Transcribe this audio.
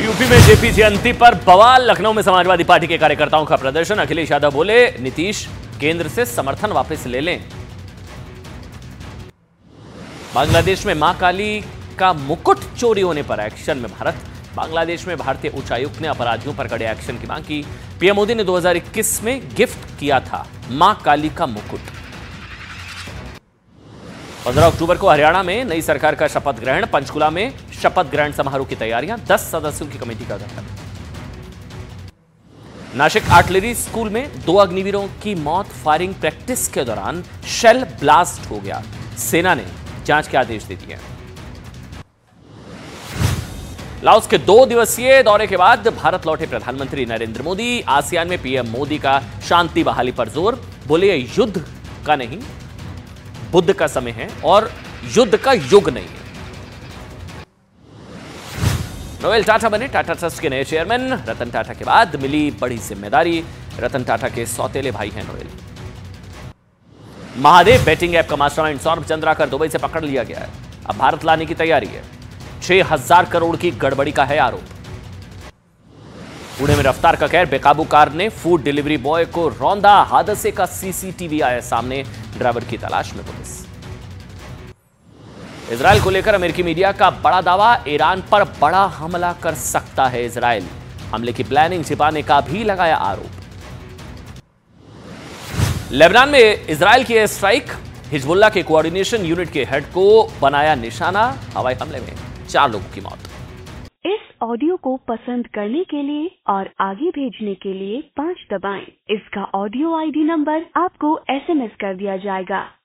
UP में JP जयंती पर बवाल। लखनऊ में समाजवादी पार्टी के कार्यकर्ताओं का प्रदर्शन। अखिलेश यादव बोले, नीतीश केंद्र से समर्थन वापस ले लें। बांग्लादेश में मां काली का मुकुट चोरी होने पर एक्शन में भारत। बांग्लादेश में भारतीय उच्चायुक्त ने अपराधियों पर कड़े एक्शन की मांग की। पीएम मोदी ने 2021 में गिफ्ट किया था मां काली का मुकुट। 15 अक्टूबर को हरियाणा में नई सरकार का शपथ ग्रहण। पंचकुला में शपथ ग्रहण समारोह की तैयारियां। 10 सदस्यों की कमेटी का गठन। नासिक आर्टिलरी स्कूल में 2 अग्निवीरों की मौत। फायरिंग प्रैक्टिस के दौरान शेल ब्लास्ट हो गया। सेना ने जांच के आदेश दे दिए। लाओस के 2 दिवसीय दौरे के बाद भारत लौटे प्रधानमंत्री नरेंद्र मोदी। आसियान में पीएम मोदी का शांति बहाली पर जोर। बोले, यह युद्ध का नहीं, बुद्ध का समय है और युद्ध का युग नहीं है। नोएल टाटा बने टाटा ट्रस्ट के नए चेयरमैन। रतन टाटा के बाद मिली बड़ी जिम्मेदारी। रतन टाटा के सौतेले भाई हैं नोएल। महादेव बेटिंग ऐप का मास्टरमाइंड सौरभ चंद्राकर दुबई से पकड़ लिया गया है। अब भारत लाने की तैयारी है। 6000 करोड़ की गड़बड़ी का है आरोप। पुणे में रफ्तार का कहर। बेकाबू कार ने फूड डिलीवरी बॉय को रौंदा। हादसे का सीसीटीवी आया सामने। ड्राइवर की तलाश में पुलिस। इजरायल को लेकर अमेरिकी मीडिया का बड़ा दावा। ईरान पर बड़ा हमला कर सकता है इजरायल। हमले की प्लानिंग छिपाने का भी लगाया आरोप। लेबनान में इजरायल की एयर स्ट्राइक। हिजबुल्लाह के कोऑर्डिनेशन यूनिट के हेड को बनाया निशाना। हवाई हमले में 4 लोगों की मौत। इस ऑडियो को पसंद करने के लिए और आगे भेजने के लिए 5 दबाएं। इसका ऑडियो आईडी नंबर आपको SMS कर दिया जाएगा।